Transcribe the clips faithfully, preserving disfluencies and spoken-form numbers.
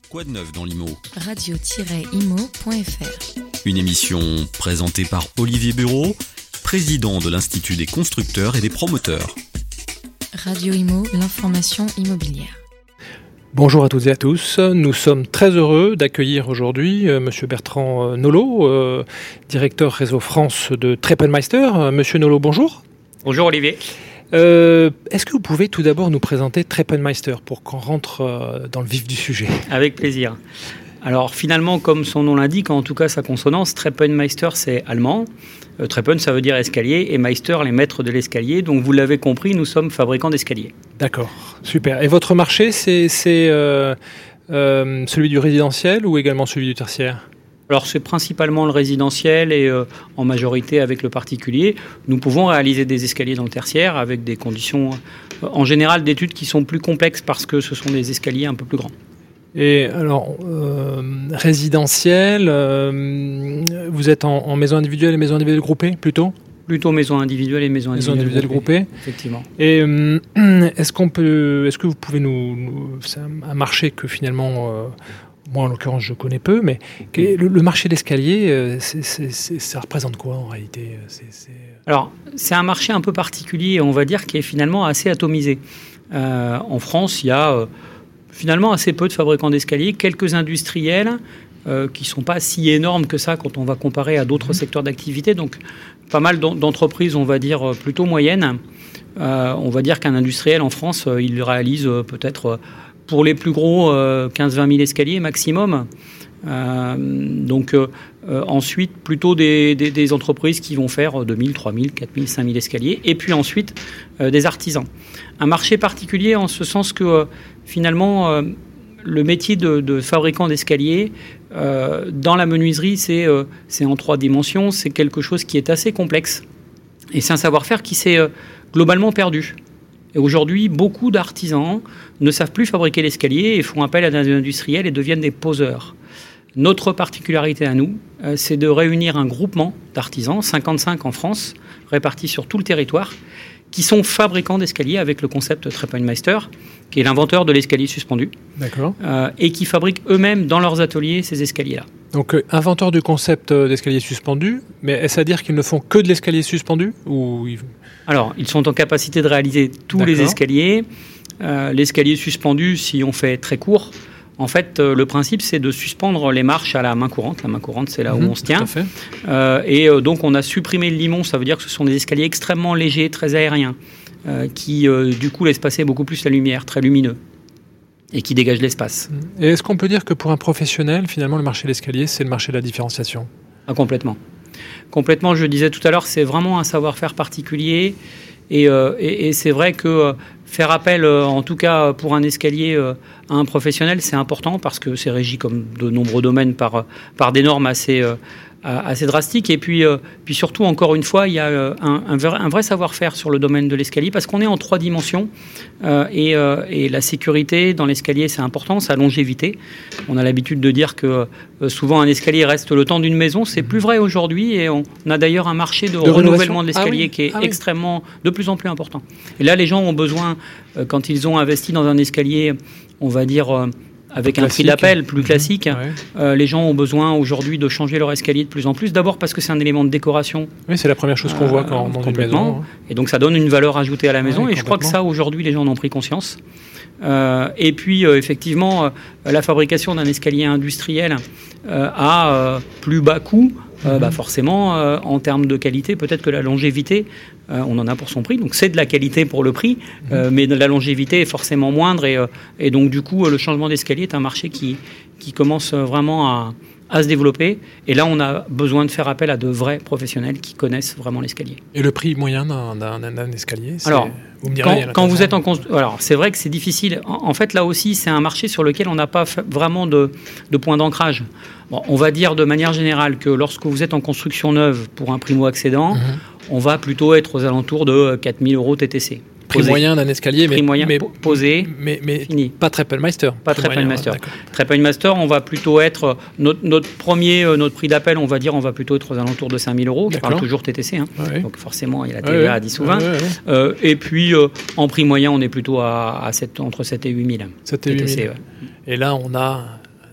Quoi de neuf dans l'I M O ? radio tiret imo point f r. Une émission présentée par Olivier Bureau, président de l'Institut des constructeurs et des promoteurs. Radio Imo, l'information immobilière. Bonjour à toutes et à tous. Nous sommes très heureux d'accueillir aujourd'hui euh, Monsieur Bertrand Nolot, euh, directeur réseau France de Treppenmeister. Euh, Monsieur Nolot, bonjour. Bonjour Olivier. Euh, est-ce que vous pouvez tout d'abord nous présenter Treppenmeister pour qu'on rentre euh, dans le vif du sujet ? Avec plaisir. Alors finalement, comme son nom l'indique, en tout cas sa consonance, Treppenmeister c'est allemand. Euh, Treppen ça veut dire escalier et Meister les maîtres de l'escalier. Donc vous l'avez compris, nous sommes fabricants d'escaliers. D'accord, super. Et votre marché, c'est, c'est euh, euh, celui du résidentiel ou également celui du tertiaire ? Alors c'est principalement le résidentiel et euh, en majorité avec le particulier. Nous pouvons réaliser des escaliers dans le tertiaire avec des conditions euh, en général d'études qui sont plus complexes parce que ce sont des escaliers un peu plus grands. Et alors, euh, résidentiel, euh, vous êtes en, en maison individuelle et maison individuelle groupée plutôt ? Plutôt maison individuelle et maison individuelle, maison individuelle groupée. groupée. Effectivement. Et euh, est-ce qu'on peut, est-ce que vous pouvez nous, nous c'est un marché que finalement, euh, moi en l'occurrence je connais peu, mais le, le marché d'escalier, c'est, c'est, c'est, ça représente quoi en réalité ? c'est, c'est... Alors, c'est un marché un peu particulier, on va dire, qui est finalement assez atomisé. Euh, en France, il y a euh, finalement assez peu de fabricants d'escaliers, quelques industriels euh, qui ne sont pas si énormes que ça quand on va comparer à d'autres mmh. secteurs d'activité. Donc, pas mal d'entreprises, on va dire, plutôt moyennes. Euh, on va dire qu'un industriel en France, euh, il réalise euh, peut-être, euh, pour les plus gros, euh, quinze à vingt mille escaliers maximum. Euh, donc, euh, euh, ensuite, plutôt des, des, des entreprises qui vont faire deux mille, trois mille, quatre mille, cinq mille escaliers. Et puis ensuite, euh, des artisans. Un marché particulier en ce sens que, euh, finalement, euh, le métier de, de fabricant d'escaliers, euh, dans la menuiserie, c'est, euh, c'est en trois dimensions. C'est quelque chose qui est assez complexe. Et c'est un savoir-faire qui s'est euh, globalement perdu. Et aujourd'hui, beaucoup d'artisans ne savent plus fabriquer l'escalier et font appel à des industriels et deviennent des poseurs. Notre particularité à nous, euh, c'est de réunir un groupement d'artisans, cinquante-cinq en France, répartis sur tout le territoire, qui sont fabricants d'escaliers avec le concept Treppenmeister, qui est l'inventeur de l'escalier suspendu. D'accord. Euh, et qui fabriquent eux-mêmes dans leurs ateliers ces escaliers-là. Donc, euh, inventeur du concept d'escalier suspendu, mais est-ce à dire qu'ils ne font que de l'escalier suspendu ou... Alors, ils sont en capacité de réaliser tous D'accord. les escaliers. Euh, l'escalier suspendu, si on fait très court, en fait, euh, le principe, c'est de suspendre les marches à la main courante. La main courante, c'est là mmh, où on se tient. Tout à fait. Euh, et euh, donc, on a supprimé le limon. Ça veut dire que ce sont des escaliers extrêmement légers, très aériens, euh, qui, euh, du coup, laissent passer beaucoup plus la lumière, très lumineux, et qui dégagent l'espace. Et est-ce qu'on peut dire que pour un professionnel, finalement, le marché de l'escalier, c'est le marché de la différenciation ? Ah, complètement. Complètement, je disais tout à l'heure, c'est vraiment un savoir-faire particulier. Et, euh, et, et c'est vrai que euh, faire appel, euh, en tout cas pour un escalier, euh, à un professionnel, c'est important parce que c'est régi comme de nombreux domaines par, par des normes assez, euh, assez drastiques. Et puis, euh, puis surtout, encore une fois, il y a euh, un, un, vrai, un vrai savoir-faire sur le domaine de l'escalier parce qu'on est en trois dimensions. Euh, et, euh, et la sécurité dans l'escalier, c'est important, sa longévité. On a l'habitude de dire que euh, souvent un escalier reste le temps d'une maison. C'est plus vrai aujourd'hui et on a d'ailleurs un marché de, de renouvellement de l'escalier ah oui. qui est ah extrêmement, oui. de plus en plus important. Et là, les gens ont besoin, euh, quand ils ont investi dans un escalier, on va dire... Euh, avec classique. Un prix d'appel plus classique, mmh, ouais. euh, les gens ont besoin aujourd'hui de changer leur escalier de plus en plus. D'abord parce que c'est un élément de décoration. Oui, c'est la première chose qu'on euh, voit quand on dans une maison. Hein. Et donc ça donne une valeur ajoutée à la maison. Ouais, et je crois que ça, aujourd'hui, les gens en ont pris conscience. Euh, et puis, euh, effectivement, euh, la fabrication d'un escalier industriel euh, à euh, plus bas coût, euh, mmh. bah forcément, euh, en termes de qualité, peut-être que la longévité, euh, on en a pour son prix. Donc, c'est de la qualité pour le prix, mmh. euh, mais la longévité est forcément moindre. Et, euh, et donc, du coup, le changement d'escalier est un marché qui, qui commence vraiment à, à se développer. Et là, on a besoin de faire appel à de vrais professionnels qui connaissent vraiment l'escalier. Et le prix moyen d'un, d'un, d'un escalier, c'est... Alors, vous me direz, quand, quand vous êtes en construction... Alors, c'est vrai que c'est difficile. En, en fait, là aussi, c'est un marché sur lequel on n'a pas vraiment de, de point d'ancrage. Bon, on va dire de manière générale que lorsque vous êtes en construction neuve pour un primo-accédant, mmh. on va plutôt être aux alentours de quatre mille euros T T C. Prix moyen d'un escalier, prix mais, moyen mais posé, mais, mais fini. Pas Treppenmeister. Pas Treppenmeister. Treppenmeister, on va plutôt être notre, notre premier, notre prix d'appel, on va dire, on va plutôt être aux alentours de cinq mille euros. Je parle toujours T T C, hein. Ouais. Donc forcément il y a la T V A ouais, à dix ou vingt. Ouais, ouais. Euh, et puis euh, en prix moyen, on est plutôt à, à sept, entre sept et huit mille. sept et huit mille. Ouais. Et là, on a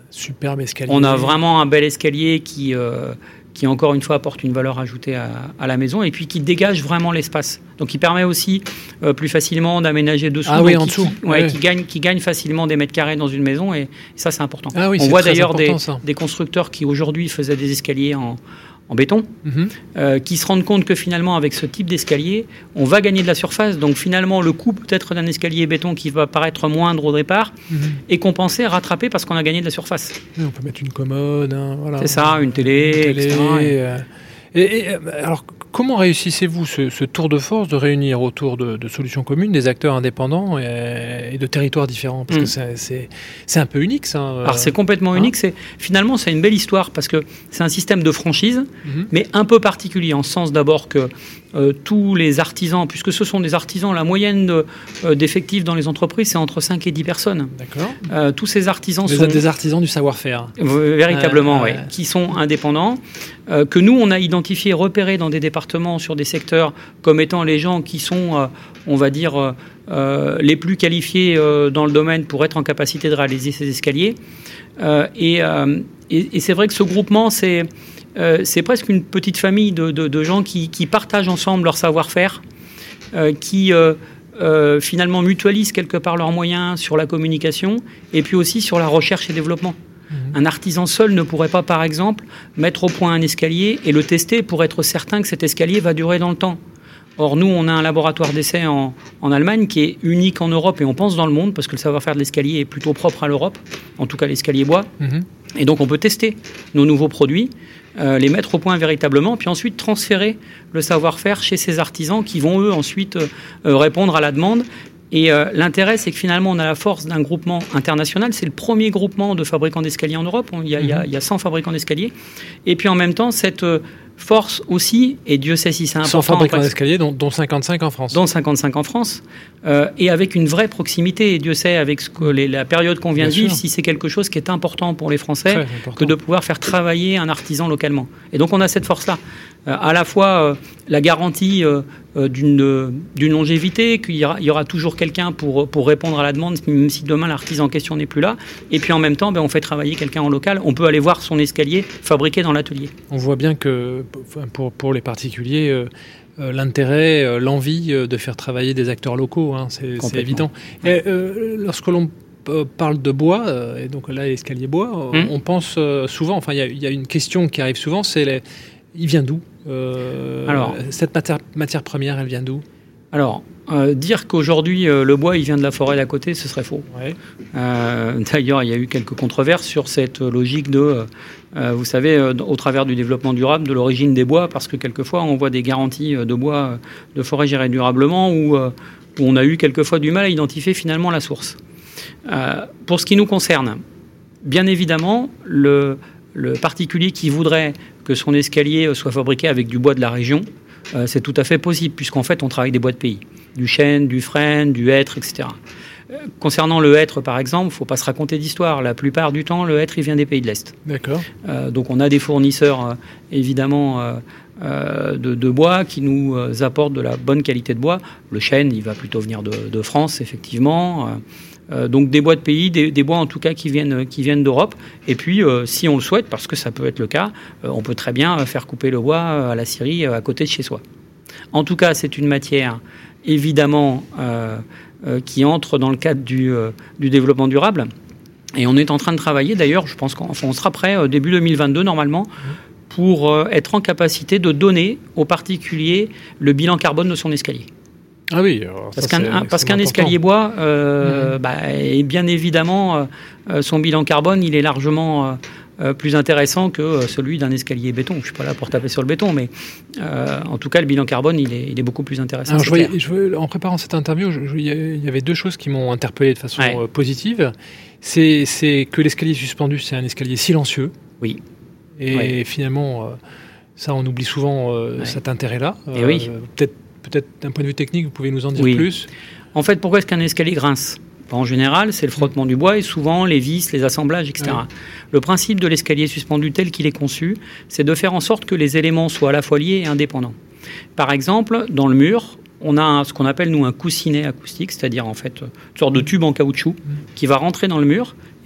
superbe escalier. On a vraiment un bel escalier qui, euh, qui encore une fois, apporte une valeur ajoutée à, à la maison et puis qui dégage vraiment l'espace. Donc, il permet aussi euh, plus facilement d'aménager dessous. Ah oui, en qui, dessous. Qui, ouais, ouais. Qui, gagne, qui gagne facilement des mètres carrés dans une maison et, et ça, c'est important. Ah oui, On c'est voit très d'ailleurs des, important, des constructeurs qui aujourd'hui faisaient des escaliers en, en béton, mm-hmm. euh, qui se rendent compte que finalement, avec ce type d'escalier, on va gagner de la surface. Donc finalement, le coût peut-être d'un escalier béton qui va paraître moindre au départ mm-hmm. est compensé, rattrapé parce qu'on a gagné de la surface. Oui, on peut mettre une commode, hein, voilà. C'est ça, une télé, une télé et cetera. Et, euh, et, et, alors, comment réussissez-vous ce, ce tour de force de réunir autour de, de solutions communes des acteurs indépendants et, et de territoires différents? Parce mmh. que c'est, c'est, c'est un peu unique, ça. Alors, c'est complètement hein unique. C'est, finalement, c'est une belle histoire parce que c'est un système de franchise, mmh. mais un peu particulier, en ce sens d'abord que euh, tous les artisans, puisque ce sont des artisans, la moyenne de, euh, d'effectifs dans les entreprises, c'est entre cinq et dix personnes. D'accord. Euh, tous ces artisans Vous sont... êtes des artisans du savoir-faire. Véritablement, euh, oui. Qui sont indépendants, euh, que nous, on a identifié, repéré dans des départements, sur des secteurs, comme étant les gens qui sont, euh, on va dire, euh, les plus qualifiés euh, dans le domaine pour être en capacité de réaliser ces escaliers. Euh, et, euh, et, et c'est vrai que ce groupement, c'est, euh, c'est presque une petite famille de, de, de gens qui, qui partagent ensemble leur savoir-faire, euh, qui... Euh, Euh, finalement mutualisent quelque part leurs moyens sur la communication et puis aussi sur la recherche et développement. Mmh. Un artisan seul ne pourrait pas, par exemple, mettre au point un escalier et le tester pour être certain que cet escalier va durer dans le temps. Or, nous, on a un laboratoire d'essai en, en Allemagne qui est unique en Europe et on pense dans le monde parce que le savoir-faire de l'escalier est plutôt propre à l'Europe, en tout cas l'escalier bois. Mmh. Et donc, on peut tester nos nouveaux produits, euh, les mettre au point véritablement, puis ensuite transférer le savoir-faire chez ces artisans qui vont, eux, ensuite euh, répondre à la demande. Et euh, l'intérêt, c'est que finalement, on a la force d'un groupement international. C'est le premier groupement de fabricants d'escaliers en Europe. Il y a, mmh. il y a, il y a cent fabricants d'escaliers. Et puis, en même temps, cette... Euh, force aussi, et Dieu sait si c'est important. cent fabricants d'escaliers, dont, dont cinquante-cinq en France. Dont cinquante-cinq en France, euh, et avec une vraie proximité. Et Dieu sait, avec ce que les, la période qu'on vient Bien de vivre, sûr. Si c'est quelque chose qui est important pour les Français, que de pouvoir faire travailler un artisan localement. Et donc on a cette force-là. Euh, à la fois euh, la garantie euh, d'une, euh, d'une longévité, qu'il y aura, il y aura toujours quelqu'un pour, pour répondre à la demande, même si demain l'artisan en question n'est plus là. Et puis en même temps, ben, on fait travailler quelqu'un en local. On peut aller voir son escalier fabriqué dans l'atelier. On voit bien que pour, pour les particuliers, euh, euh, l'intérêt, euh, l'envie euh, de faire travailler des acteurs locaux, hein, c'est, c'est évident. Et, euh, lorsque l'on euh, parle de bois, euh, et donc là, l'escalier bois, euh, mmh. on pense euh, souvent, enfin, il y, y a une question qui arrive souvent, c'est les, il vient d'où euh, Alors, cette matière, matière première, elle vient d'où Alors, euh, dire qu'aujourd'hui, euh, le bois, il vient de la forêt d'à côté, ce serait faux. Ouais. Euh, d'ailleurs, il y a eu quelques controverses sur cette logique de, euh, vous savez, euh, au travers du développement durable, de l'origine des bois, parce que quelquefois, on voit des garanties de bois de forêt gérée durablement où, euh, où on a eu quelquefois du mal à identifier finalement la source. Euh, pour ce qui nous concerne, bien évidemment, le, le particulier qui voudrait que son escalier soit fabriqué avec du bois de la région, euh, c'est tout à fait possible, puisqu'en fait, on travaille des bois de pays. Du chêne, du frêne, du hêtre, et cetera. Euh, concernant le hêtre, par exemple, il ne faut pas se raconter d'histoire. La plupart du temps, le hêtre, il vient des pays de l'Est. D'accord. Euh, donc, on a des fournisseurs, euh, évidemment, euh, euh, de, de bois qui nous euh, apportent de la bonne qualité de bois. Le chêne, il va plutôt venir de, de France, effectivement. Euh, Euh, donc des bois de pays, des, des bois en tout cas qui viennent, qui viennent d'Europe. Et puis, euh, si on le souhaite, parce que ça peut être le cas, euh, on peut très bien faire couper le bois à la scierie à côté de chez soi. En tout cas, c'est une matière, évidemment, euh, euh, qui entre dans le cadre du, euh, du développement durable. Et on est en train de travailler, d'ailleurs, je pense qu'on enfin, on sera prêt euh, début deux mille vingt-deux, normalement, pour euh, être en capacité de donner aux particuliers le bilan carbone de son escalier. Ah oui, alors parce ça, qu'un, c'est, un, parce c'est qu'un escalier bois, euh, mmh. bah, et bien évidemment, euh, son bilan carbone, il est largement euh, plus intéressant que celui d'un escalier béton. Je ne suis pas là pour taper sur le béton, mais euh, en tout cas, le bilan carbone, il est, il est beaucoup plus intéressant. Alors, je voyais, je voyais, en préparant cette interview, je, je, il y avait deux choses qui m'ont interpellé de façon ouais. euh, positive. C'est, c'est que l'escalier suspendu, c'est un escalier silencieux. Oui. Et ouais. finalement, euh, ça, on oublie souvent euh, ouais. cet intérêt-là. Et euh, oui. Peut-être Peut-être d'un point de vue technique, vous pouvez nous en dire oui. plus. En fait, pourquoi est-ce qu'un escalier grince ? En général, c'est le frottement du bois et souvent les vis, les assemblages, et cetera. Oui. Le principe de l'escalier suspendu tel qu'il est conçu, c'est de faire en sorte que les éléments soient à la fois liés et indépendants. Par exemple, dans le mur, on a un, ce qu'on appelle, nous, un coussinet acoustique, c'est-à-dire en fait une sorte de tube en caoutchouc qui va rentrer dans le mur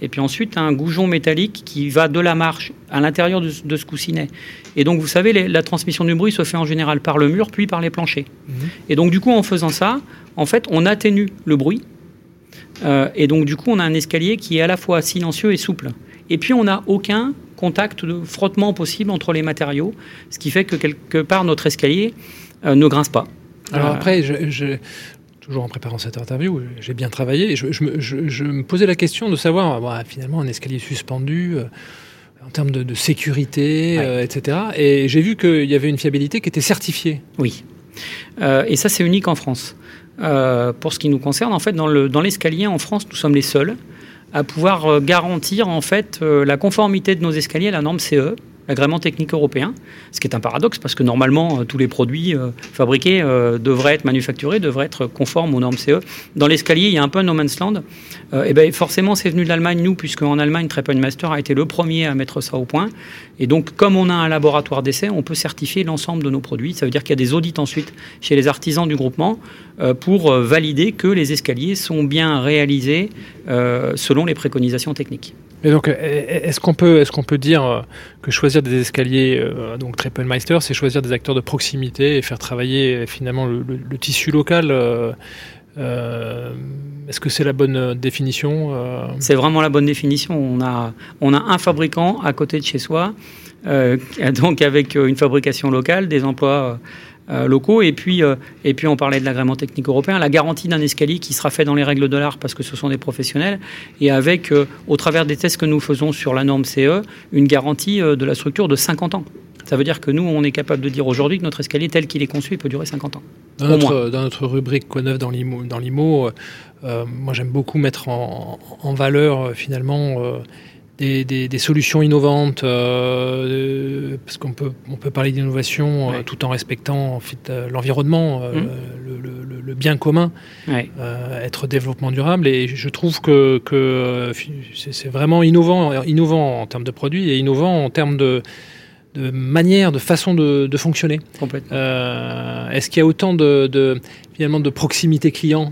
et puis ensuite un goujon métallique qui va de la marche à l'intérieur de, de ce coussinet. Et donc, vous savez, les, la transmission du bruit se fait en général par le mur, puis par les planchers. Mmh. Et donc, du coup, en faisant ça, en fait, on atténue le bruit. Euh, et donc, du coup, on a un escalier qui est à la fois silencieux et souple. Et puis, on n'a aucun contact de frottement possible entre les matériaux, ce qui fait que quelque part, notre escalier euh, ne grince pas. Alors euh, après, je, je, toujours en préparant cette interview, j'ai bien travaillé, et je, je, je, je me posais la question de savoir, bon, finalement, un escalier suspendu... Euh, en termes de, de sécurité, ouais. euh, et cetera. Et j'ai vu qu'il y avait une fiabilité qui était certifiée. Oui. Euh, et ça, c'est unique en France. Euh, pour ce qui nous concerne, en fait, dans, le, dans l'escalier, en France, nous sommes les seuls à pouvoir euh, garantir, en fait, euh, la conformité de nos escaliers à la norme C E, l'agrément technique européen, ce qui est un paradoxe parce que normalement euh, tous les produits euh, fabriqués euh, devraient être manufacturés, devraient être conformes aux normes C E. Dans l'escalier, il y a un peu un no man's land. Euh, et ben forcément, c'est venu de l'Allemagne, nous, puisque en Allemagne, Treppenmeister a été le premier à mettre ça au point. Et donc, comme on a un laboratoire d'essai, on peut certifier l'ensemble de nos produits. Ça veut dire qu'il y a des audits ensuite chez les artisans du groupement euh, pour euh, valider que les escaliers sont bien réalisés euh, selon les préconisations techniques. Et donc, est-ce qu'on peut, est-ce qu'on peut dire que choisir des escaliers, euh, donc Treppenmeister, c'est choisir des acteurs de proximité et faire travailler finalement le, le, le tissu local euh, euh, est-ce que c'est la bonne définition euh... C'est vraiment la bonne définition. On a, on a un fabricant à côté de chez soi, euh, donc avec une fabrication locale, des emplois euh, locaux, et puis, euh, et puis on parlait de l'agrément technique européen, la garantie d'un escalier qui sera fait dans les règles de l'art parce que ce sont des professionnels, et avec, euh, au travers des tests que nous faisons sur la norme C E, une garantie euh, de la structure de cinquante ans. Ça veut dire que nous, on est capable de dire aujourd'hui que notre escalier tel qu'il est conçu, il peut durer cinquante ans. Dans, notre, dans notre rubrique Quoi neuf dans l'I M O, dans l'I M O euh, moi j'aime beaucoup mettre en, en valeur euh, finalement euh, des, des, des solutions innovantes, euh, parce qu'on peut, on peut parler d'innovation ouais. euh, tout en respectant en fait, euh, l'environnement, euh, mmh. le, le, le bien commun, ouais. euh, être développement durable. Et je trouve que, que c'est, c'est vraiment innovant, innovant en termes de produits et innovant en termes de de manière, de façon de, de fonctionner. Complètement. Euh, est-ce qu'il y a autant de, de finalement de proximité client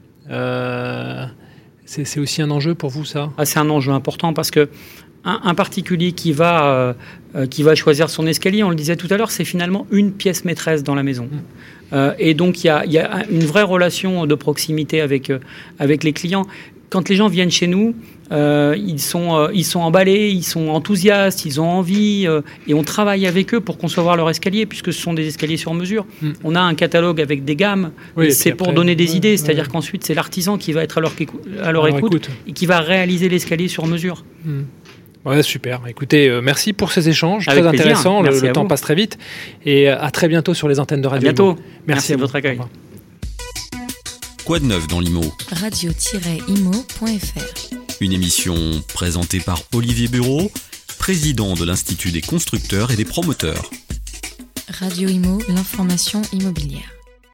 euh, c'est, c'est aussi un enjeu pour vous, ça ? Ah, c'est un enjeu important parce que un, un particulier qui va, euh, qui va choisir son escalier, on le disait tout à l'heure, c'est finalement une pièce maîtresse dans la maison. Mmh. Euh, et donc, il y a, y a une vraie relation de proximité avec, euh, avec les clients. Quand les gens viennent chez nous, euh, ils, sont, euh, ils sont emballés, ils sont enthousiastes, ils ont envie, euh, et on travaille avec eux pour concevoir leur escalier, puisque ce sont des escaliers sur mesure. Mm. On a un catalogue avec des gammes, oui, c'est pour après, donner des ouais, idées, c'est-à-dire ouais. qu'ensuite c'est l'artisan qui va être à leur, à leur écoute, écoute et qui va réaliser l'escalier sur mesure. Mm. Ouais, super. Écoutez, euh, merci pour ces échanges, avec très plaisir. Intéressants, le, le temps vous. Passe très vite, et à très bientôt sur les antennes de Radio à bientôt. Imo. Merci, merci à de votre accueil. Quoi de neuf dans l'I M O ? radio tiret imo point f r. Une émission présentée par Olivier Bureau, président de l'Institut des constructeurs et des promoteurs. Radio Imo, l'information immobilière.